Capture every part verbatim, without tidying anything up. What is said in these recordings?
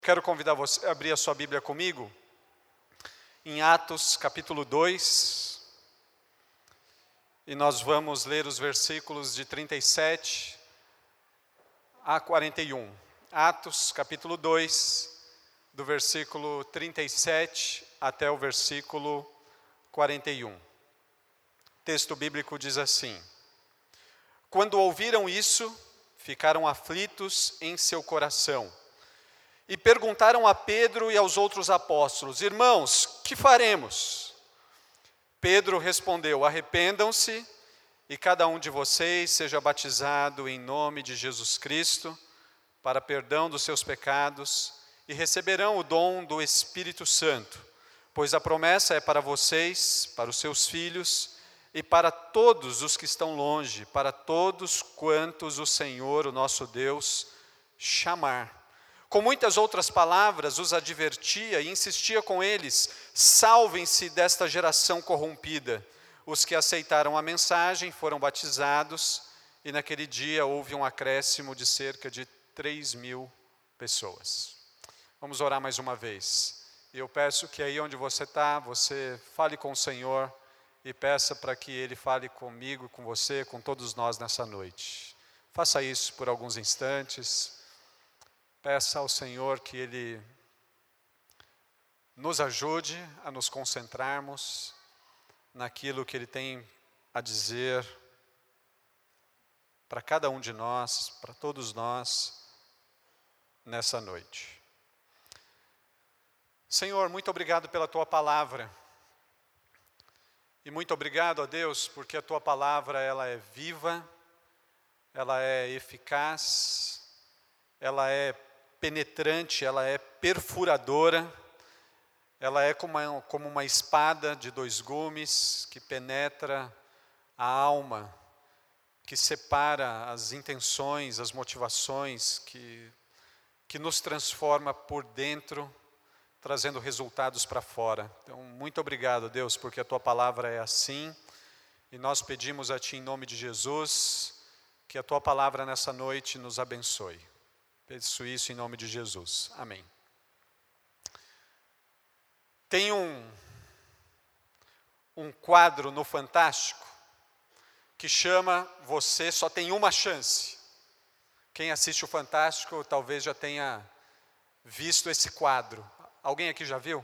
Quero convidar você a abrir a sua Bíblia comigo, em Atos capítulo dois, e nós vamos ler os versículos de trinta e sete a quarenta e um. Atos capítulo dois, do versículo trinta e sete até o versículo quarenta e um. O texto bíblico diz assim: Quando ouviram isso, ficaram aflitos em seu coração, e perguntaram a Pedro e aos outros apóstolos: Irmãos, que faremos? Pedro respondeu: Arrependam-se e cada um de vocês seja batizado em nome de Jesus Cristo para perdão dos seus pecados e receberão o dom do Espírito Santo, pois a promessa é para vocês, para os seus filhos e para todos os que estão longe, para todos quantos o Senhor, o nosso Deus, chamar. Com muitas outras palavras, os advertia e insistia com eles: salvem-se desta geração corrompida. Os que aceitaram a mensagem foram batizados, e naquele dia houve um acréscimo de cerca de três mil pessoas. Vamos orar mais uma vez. E eu peço que aí onde você está, você fale com o Senhor e peça para que Ele fale comigo, com você, com todos nós nessa noite. Faça isso por alguns instantes. Peça ao Senhor que Ele nos ajude a nos concentrarmos naquilo que Ele tem a dizer para cada um de nós, para todos nós, nessa noite. Senhor, muito obrigado pela Tua palavra. E muito obrigado a Deus, porque a Tua palavra ela é viva, ela é eficaz, ela é penetrante, ela é perfuradora, ela é como uma, como uma espada de dois gumes que penetra a alma, que separa as intenções, as motivações, que, que nos transforma por dentro, trazendo resultados para fora. Então, muito obrigado, Deus, porque a Tua palavra é assim, e nós pedimos a Ti, em nome de Jesus, que a Tua palavra nessa noite nos abençoe. Peço isso em nome de Jesus. Amém. Tem um, um quadro no Fantástico que chama Você Só Tem Uma Chance. Quem assiste o Fantástico talvez já tenha visto esse quadro. Alguém aqui já viu?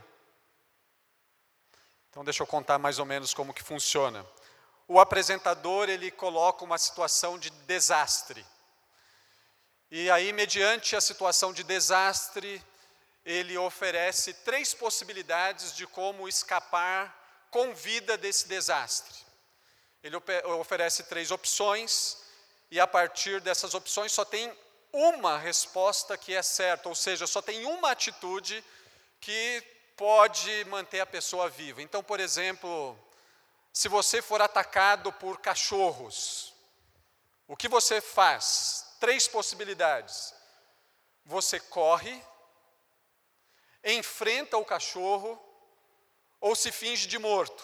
Então deixa eu contar mais ou menos como que funciona. O apresentador, ele coloca uma situação de desastre. E aí, mediante a situação de desastre, ele oferece três possibilidades de como escapar com vida desse desastre. Ele oferece três opções, e a partir dessas opções só tem uma resposta que é certa, ou seja, só tem uma atitude que pode manter a pessoa viva. Então, por exemplo, se você for atacado por cachorros, o que você faz? Três possibilidades. Você corre, enfrenta o cachorro ou se finge de morto.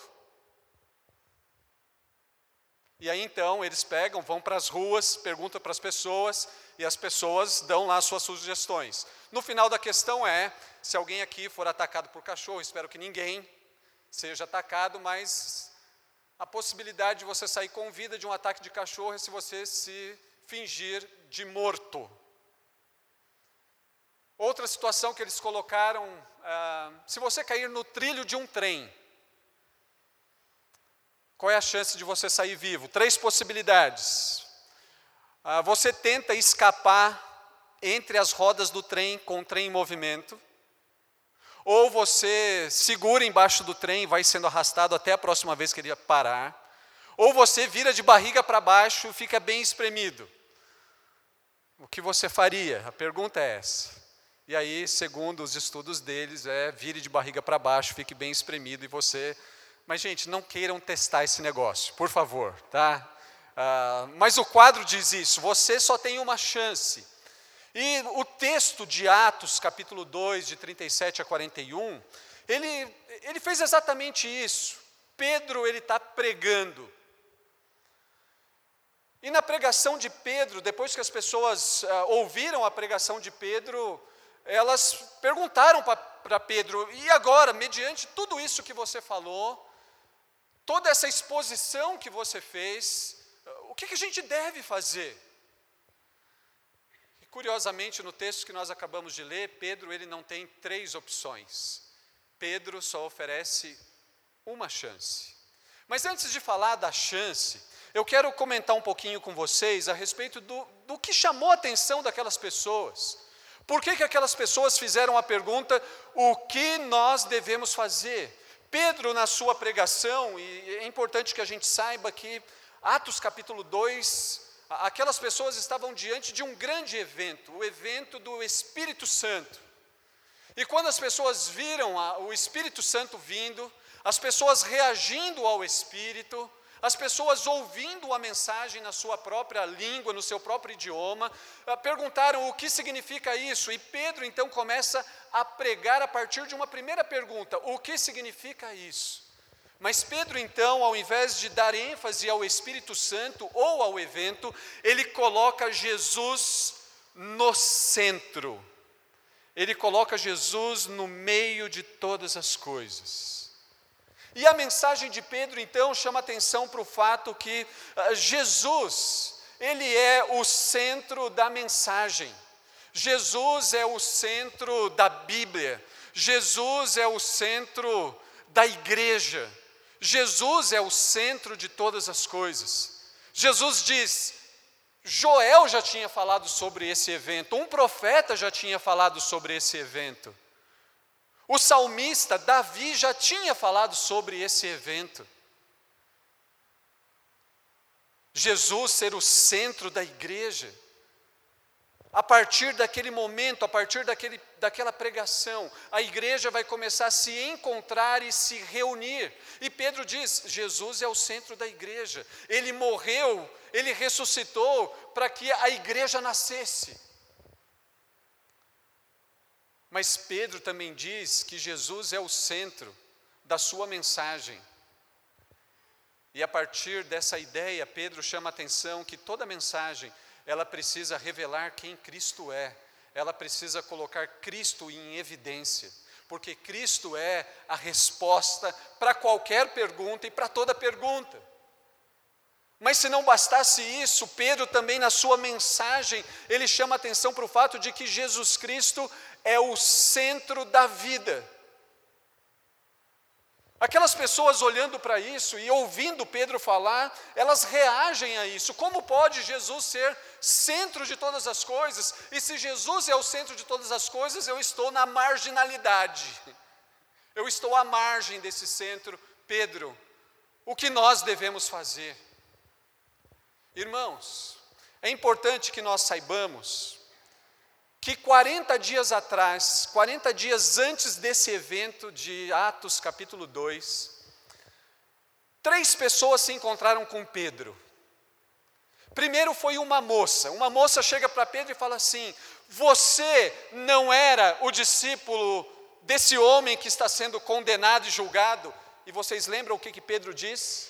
E aí então eles pegam, vão para as ruas, perguntam para as pessoas e as pessoas dão lá suas sugestões. No final da questão é, se alguém aqui for atacado por cachorro, espero que ninguém seja atacado, mas a possibilidade de você sair com vida de um ataque de cachorro é se você se fingir de morto. Outra situação que eles colocaram, ah, se você cair no trilho de um trem, qual é a chance de você sair vivo? Três possibilidades. Ah, você tenta escapar entre as rodas do trem com o trem em movimento, ou você segura embaixo do trem e vai sendo arrastado até a próxima vez que ele parar, ou você vira de barriga para baixo e fica bem espremido. O que você faria? A pergunta é essa. E aí, segundo os estudos deles, é vire de barriga para baixo, fique bem espremido e você... Mas, gente, não queiram testar esse negócio, por favor, tá? Ah, mas o quadro diz isso, você só tem uma chance. E o texto de Atos, capítulo dois, de trinta e sete a quarenta e um, ele, ele fez exatamente isso. Pedro, ele está pregando. E na pregação de Pedro, depois que as pessoas uh, ouviram a pregação de Pedro, elas perguntaram para Pedro: e agora, mediante tudo isso que você falou, toda essa exposição que você fez, o que, que a gente deve fazer? E, curiosamente, no texto que nós acabamos de ler, Pedro ele não tem três opções. Pedro só oferece uma chance. Mas antes de falar da chance, eu quero comentar um pouquinho com vocês a respeito do, do que chamou a atenção daquelas pessoas. Por que, que aquelas pessoas fizeram a pergunta: o que nós devemos fazer? Pedro, na sua pregação, e é importante que a gente saiba que Atos capítulo dois, aquelas pessoas estavam diante de um grande evento, o evento do Espírito Santo. E quando as pessoas viram a, o Espírito Santo vindo, as pessoas reagindo ao Espírito, as pessoas ouvindo a mensagem na sua própria língua, no seu próprio idioma, perguntaram o que significa isso. E Pedro então começa a pregar a partir de uma primeira pergunta: o que significa isso? Mas Pedro então, ao invés de dar ênfase ao Espírito Santo ou ao evento, ele coloca Jesus no centro. Ele coloca Jesus no meio de todas as coisas. E a mensagem de Pedro, então, chama atenção para o fato que uh, Jesus, ele é o centro da mensagem. Jesus é o centro da Bíblia. Jesus é o centro da igreja. Jesus é o centro de todas as coisas. Jesus diz: Joel já tinha falado sobre esse evento, um profeta já tinha falado sobre esse evento. O salmista Davi já tinha falado sobre esse evento. Jesus ser o centro da igreja. A partir daquele momento, a partir daquele, daquela pregação, a igreja vai começar a se encontrar e se reunir. E Pedro diz: Jesus é o centro da igreja. Ele morreu, ele ressuscitou para que a igreja nascesse. Mas Pedro também diz que Jesus é o centro da sua mensagem. E a partir dessa ideia, Pedro chama a atenção que toda mensagem, ela precisa revelar quem Cristo é. Ela precisa colocar Cristo em evidência. Porque Cristo é a resposta para qualquer pergunta e para toda pergunta. Mas se não bastasse isso, Pedro também na sua mensagem, ele chama a atenção para o fato de que Jesus Cristo é o centro da vida. Aquelas pessoas olhando para isso e ouvindo Pedro falar, elas reagem a isso. Como pode Jesus ser centro de todas as coisas? E se Jesus é o centro de todas as coisas, eu estou na marginalidade. Eu estou à margem desse centro. Pedro, o que nós devemos fazer? Irmãos, é importante que nós saibamos que quarenta dias atrás, quarenta dias antes desse evento de Atos capítulo dois, três pessoas se encontraram com Pedro. Primeiro foi uma moça, uma moça chega para Pedro e fala assim: você não era o discípulo desse homem que está sendo condenado e julgado? E vocês lembram o que, que Pedro diz?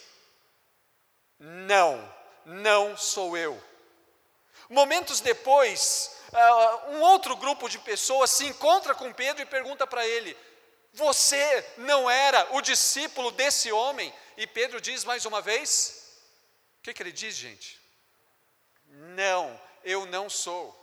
Não, não sou eu. Momentos depois, Uh, um outro grupo de pessoas se encontra com Pedro e pergunta para ele: você não era o discípulo desse homem? E Pedro diz mais uma vez, o que, que ele diz, gente? Não, eu não sou.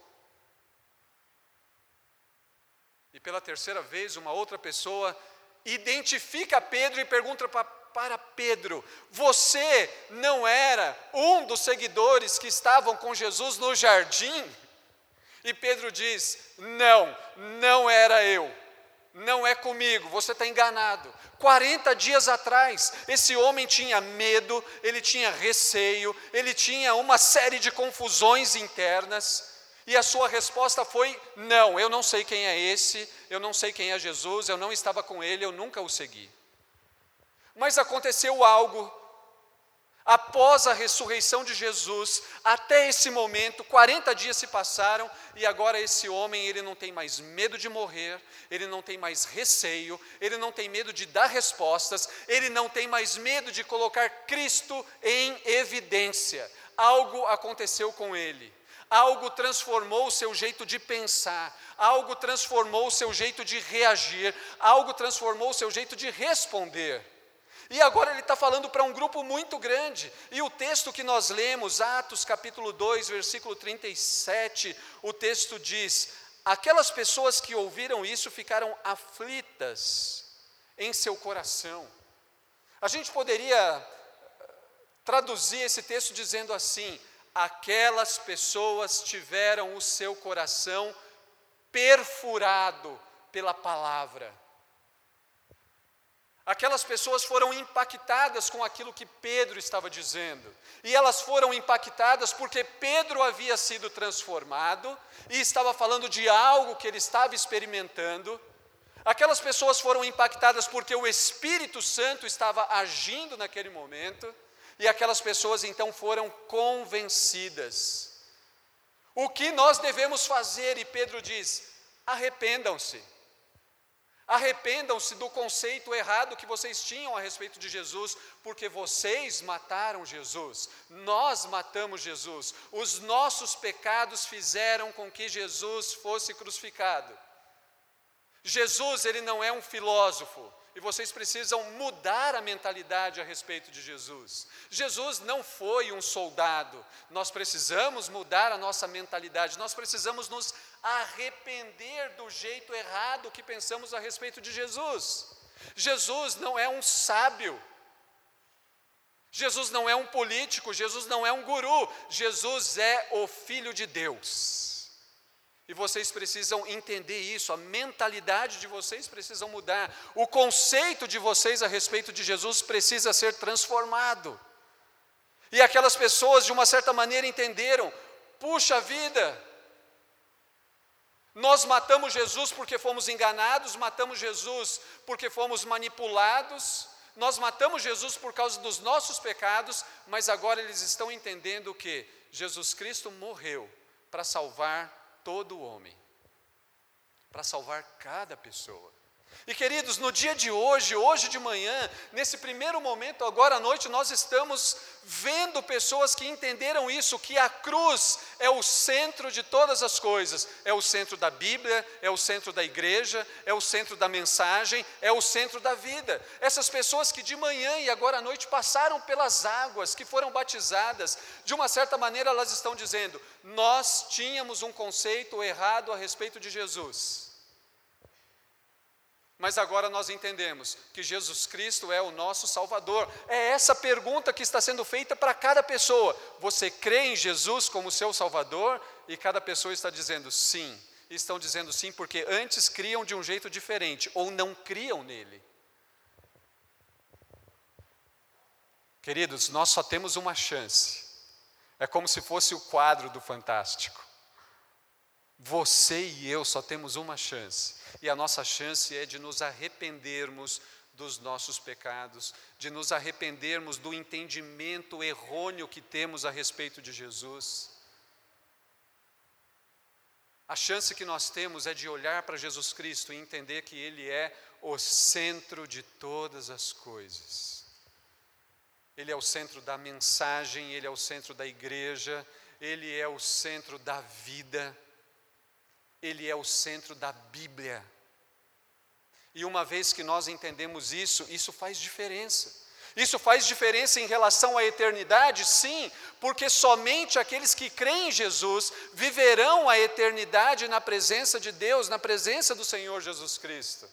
E pela terceira vez, uma outra pessoa identifica Pedro e pergunta para, para Pedro: você não era um dos seguidores que estavam com Jesus no jardim? E Pedro diz: não, não era eu, não é comigo, você está enganado. quarenta dias atrás, esse homem tinha medo, ele tinha receio, ele tinha uma série de confusões internas, e a sua resposta foi: não, eu não sei quem é esse, eu não sei quem é Jesus, eu não estava com ele, eu nunca o segui. Mas aconteceu algo. Após a ressurreição de Jesus, até esse momento, quarenta dias se passaram, e agora esse homem, ele não tem mais medo de morrer, ele não tem mais receio, ele não tem medo de dar respostas, ele não tem mais medo de colocar Cristo em evidência. Algo aconteceu com ele. algo transformou o seu jeito de pensar, algo transformou o seu jeito de reagir, algo transformou o seu jeito de responder. E agora ele está falando para um grupo muito grande, e o texto que nós lemos, Atos capítulo dois, versículo trinta e sete, o texto diz: aquelas pessoas que ouviram isso ficaram aflitas em seu coração. A gente poderia traduzir esse texto dizendo assim: aquelas pessoas tiveram o seu coração perfurado pela palavra. Aquelas pessoas foram impactadas com aquilo que Pedro estava dizendo. E elas foram impactadas porque Pedro havia sido transformado e estava falando de algo que ele estava experimentando. Aquelas pessoas foram impactadas porque o Espírito Santo estava agindo naquele momento. E aquelas pessoas então foram convencidas. O que nós devemos fazer? E Pedro diz: arrependam-se. Arrependam-se do conceito errado que vocês tinham a respeito de Jesus, porque vocês mataram Jesus, nós matamos Jesus, os nossos pecados fizeram com que Jesus fosse crucificado. Jesus, ele não é um filósofo, e vocês precisam mudar a mentalidade a respeito de Jesus. Jesus não foi um soldado, nós precisamos mudar a nossa mentalidade, nós precisamos nos arrepender do jeito errado que pensamos a respeito de Jesus. Jesus não é um sábio, Jesus não é um político, Jesus não é um guru, Jesus é o Filho de Deus. E vocês precisam entender isso, a mentalidade de vocês precisa mudar, o conceito de vocês a respeito de Jesus precisa ser transformado. E aquelas pessoas, de uma certa maneira, entenderam: puxa vida, nós matamos Jesus porque fomos enganados, matamos Jesus porque fomos manipulados, nós matamos Jesus por causa dos nossos pecados, mas agora eles estão entendendo que Jesus Cristo morreu para salvar todo homem, para salvar cada pessoa. E queridos, no dia de hoje, hoje de manhã, nesse primeiro momento, agora à noite, nós estamos vendo pessoas que entenderam isso, que a cruz é o centro de todas as coisas, é o centro da Bíblia, é o centro da igreja, é o centro da mensagem, é o centro da vida. Essas pessoas que de manhã e agora à noite passaram pelas águas, que foram batizadas, de uma certa maneira elas estão dizendo: nós tínhamos um conceito errado a respeito de Jesus. Mas agora nós entendemos que Jesus Cristo é o nosso Salvador. É essa pergunta que está sendo feita para cada pessoa. Você crê em Jesus como seu Salvador? E cada pessoa está dizendo sim. E estão dizendo sim porque antes criam de um jeito diferente, ou não criam nele. Queridos, nós só temos uma chance. É como se fosse o quadro do Fantástico. Você e eu só temos uma chance. E a nossa chance é de nos arrependermos dos nossos pecados, de nos arrependermos do entendimento errôneo que temos a respeito de Jesus. A chance que nós temos é de olhar para Jesus Cristo e entender que Ele é o centro de todas as coisas. Ele é o centro da mensagem, Ele é o centro da igreja, Ele é o centro da vida. Ele é o centro da Bíblia. E uma vez que nós entendemos isso, isso faz diferença. Isso faz diferença em relação à eternidade? Sim, porque somente aqueles que creem em Jesus viverão a eternidade na presença de Deus, na presença do Senhor Jesus Cristo.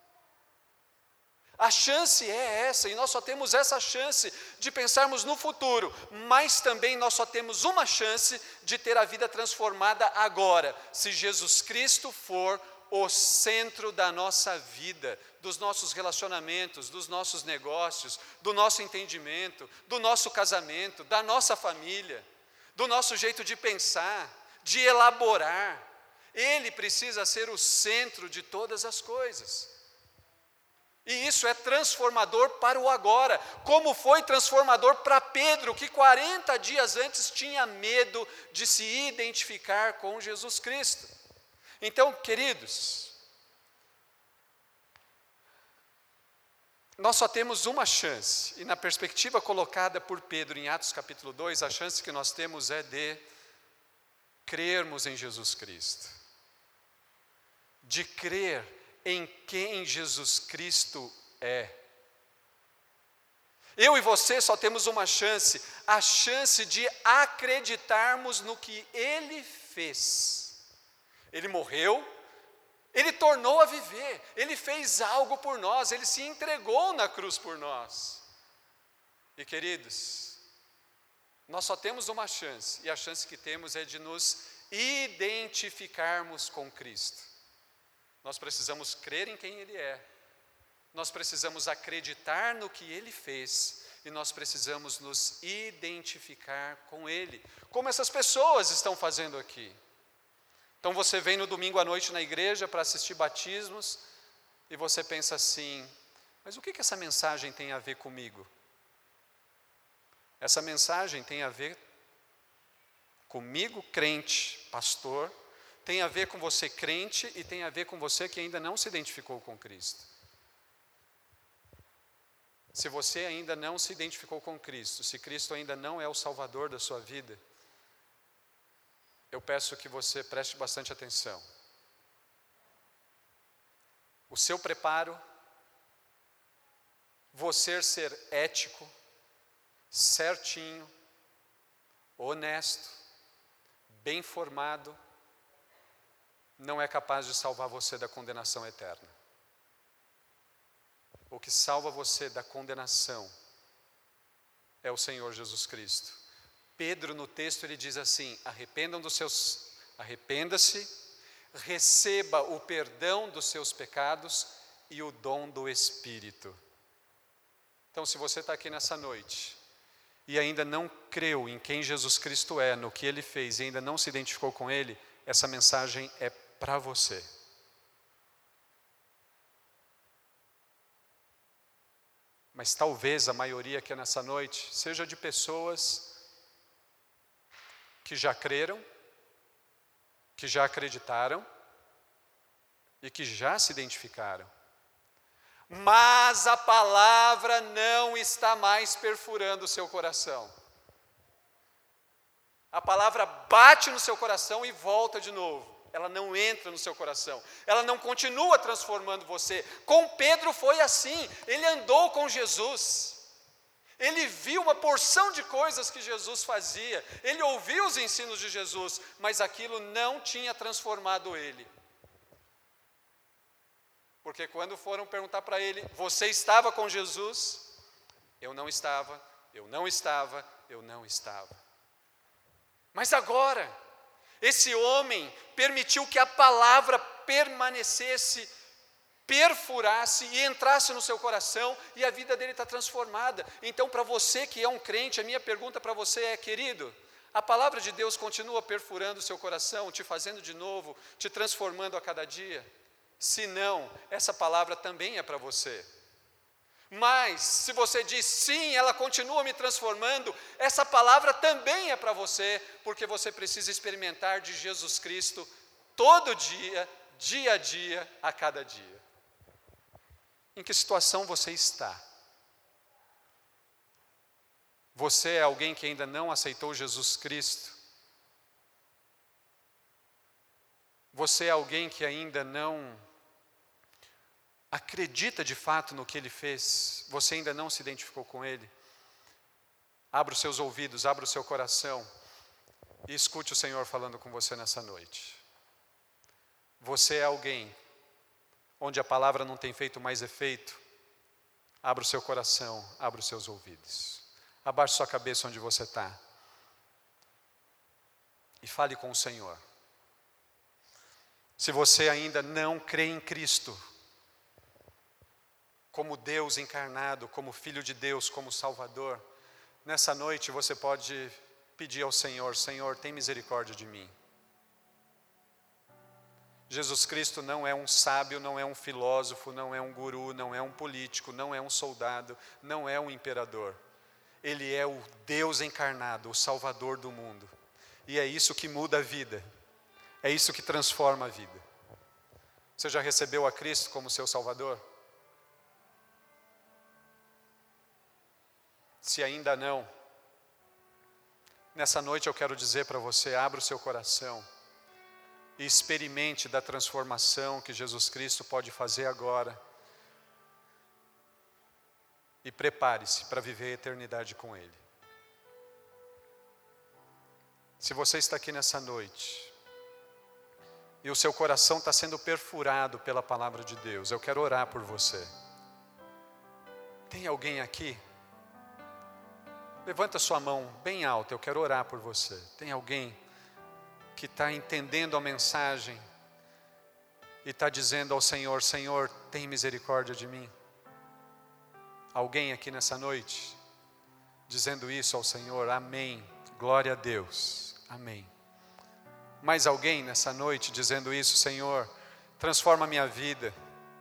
A chance é essa, e nós só temos essa chance de pensarmos no futuro, mas também nós só temos uma chance de ter a vida transformada agora, se Jesus Cristo for o centro da nossa vida, dos nossos relacionamentos, dos nossos negócios, do nosso entendimento, do nosso casamento, da nossa família, do nosso jeito de pensar, de elaborar. Ele precisa ser o centro de todas as coisas. E isso é transformador para o agora, como foi transformador para Pedro, que quarenta dias antes tinha medo de se identificar com Jesus Cristo. Então, queridos, nós só temos uma chance, e na perspectiva colocada por Pedro em Atos capítulo dois, a chance que nós temos é de crermos em Jesus Cristo, de crer em quem Jesus Cristo é. Eu e você só temos uma chance, a chance de acreditarmos no que Ele fez. Ele morreu, Ele tornou a viver, Ele fez algo por nós, Ele se entregou na cruz por nós. E queridos, nós só temos uma chance, e a chance que temos é de nos identificarmos com Cristo. Nós precisamos crer em quem Ele é, nós precisamos acreditar no que Ele fez, e nós precisamos nos identificar com Ele, como essas pessoas estão fazendo aqui. Então você vem no domingo à noite na igreja para assistir batismos, e você pensa assim, mas o que que essa mensagem tem a ver comigo? Essa mensagem tem a ver comigo, crente, pastor, tem a ver com você, crente, e tem a ver com você que ainda não se identificou com Cristo. Se você ainda não se identificou com Cristo, se Cristo ainda não é o Salvador da sua vida, eu peço que você preste bastante atenção. O seu preparo, você ser ético, certinho, honesto, bem formado, não é capaz de salvar você da condenação eterna. O que salva você da condenação é o Senhor Jesus Cristo. Pedro, no texto, ele diz assim: arrependam dos seus, arrependa-se, receba o perdão dos seus pecados e o dom do Espírito. Então, se você está aqui nessa noite e ainda não creu em quem Jesus Cristo é, no que Ele fez, e ainda não se identificou com Ele, essa mensagem é para você. Mas talvez a maioria aqui nessa noite seja de pessoas que já creram, que já acreditaram e que já se identificaram. Mas a palavra não está mais perfurando o seu coração. A palavra bate no seu coração e volta de novo. Ela não entra no seu coração, ela não continua transformando você. Com Pedro foi assim, ele andou com Jesus, ele viu uma porção de coisas que Jesus fazia, ele ouviu os ensinos de Jesus, mas aquilo não tinha transformado ele. Porque quando foram perguntar para ele, você estava com Jesus? Eu não estava, eu não estava, eu não estava. Mas agora, esse homem permitiu que a palavra permanecesse, perfurasse e entrasse no seu coração, e a vida dele está transformada. Então, para você que é um crente, a minha pergunta para você é, querido, a palavra de Deus continua perfurando o seu coração, te fazendo de novo, te transformando a cada dia? Se não, essa palavra também é para você. Mas, se você diz, sim, ela continua me transformando, essa palavra também é para você, porque você precisa experimentar de Jesus Cristo todo dia, dia a dia, a cada dia. Em que situação você está? Você é alguém que ainda não aceitou Jesus Cristo? Você é alguém que ainda não acredita de fato no que Ele fez? Você ainda não se identificou com Ele? Abra os seus ouvidos, abra o seu coração e escute o Senhor falando com você nessa noite. Você é alguém onde a palavra não tem feito mais efeito? Abra o seu coração, abra os seus ouvidos. Abaixe sua cabeça onde você está e fale com o Senhor. Se você ainda não crê em Cristo como Deus encarnado, como Filho de Deus, como Salvador, nessa noite você pode pedir ao Senhor: Senhor, tem misericórdia de mim. Jesus Cristo não é um sábio, não é um filósofo, não é um guru, não é um político, não é um soldado, não é um imperador. Ele é o Deus encarnado, o Salvador do mundo. E é isso que muda a vida, é isso que transforma a vida. Você já recebeu a Cristo como seu Salvador? Se ainda não, Nessa noite eu quero dizer para você, abra o seu coração e experimente da transformação que Jesus Cristo pode fazer agora. E prepare-se para viver a eternidade com Ele. Se você está aqui nessa noite e o seu coração está sendo perfurado pela palavra de Deus, eu quero orar por você. Tem alguém aqui? Levanta sua mão bem alta, eu quero orar por você. Tem alguém que está entendendo a mensagem e está dizendo ao Senhor, Senhor, tem misericórdia de mim? Alguém aqui nessa noite, dizendo isso ao Senhor, amém, glória a Deus, amém. Mais alguém nessa noite dizendo isso, Senhor, transforma a minha vida,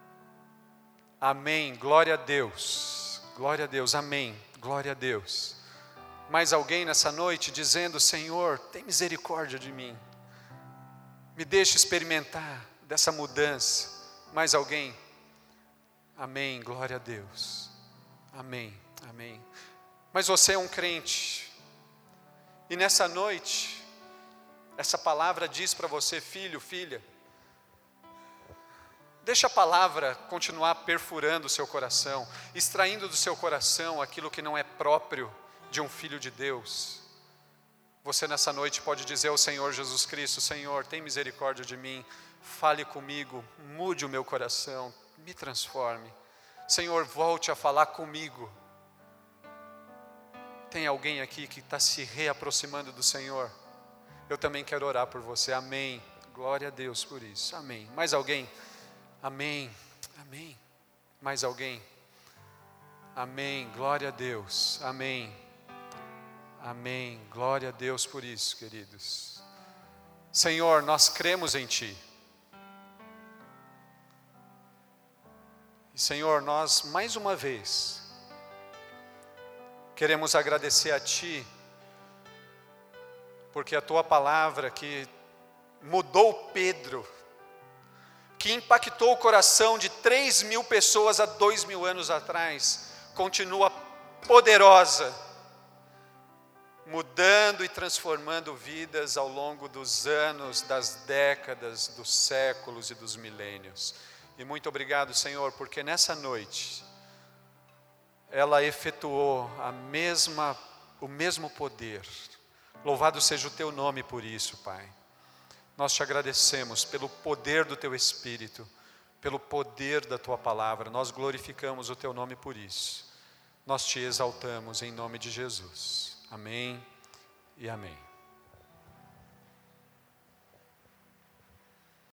amém, glória a Deus, glória a Deus, amém, glória a Deus. Mais alguém nessa noite dizendo, Senhor, tem misericórdia de mim, me deixa experimentar dessa mudança. Mais alguém? Amém, glória a Deus. Amém, amém. Mas você é um crente. E nessa noite, essa palavra diz para você, filho, filha, deixa a palavra continuar perfurando o seu coração, extraindo do seu coração aquilo que não é próprio de um filho de Deus. Você nessa noite pode dizer ao Senhor Jesus Cristo, Senhor, tem misericórdia de mim, fale comigo, mude o meu coração, me transforme. Senhor, volte a falar comigo. Tem alguém aqui que está se reaproximando do Senhor? Eu também quero orar por você, amém. Glória a Deus por isso, amém. Mais alguém? Amém, amém. Mais alguém? Amém, glória a Deus, amém. Amém, glória a Deus por isso, queridos. Senhor, nós cremos em Ti. E Senhor, nós mais uma vez queremos agradecer a Ti, porque a Tua palavra que mudou Pedro, que impactou o coração de três mil pessoas há dois mil anos atrás, continua poderosa, mudando e transformando vidas ao longo dos anos, das décadas, dos séculos e dos milênios. E muito obrigado, Senhor, porque nessa noite, ela efetuou a mesma, o mesmo poder. Louvado seja o Teu nome por isso, Pai. Nós Te agradecemos pelo poder do Teu Espírito, pelo poder da Tua palavra. Nós glorificamos o Teu nome por isso. Nós Te exaltamos em nome de Jesus. Amém e amém.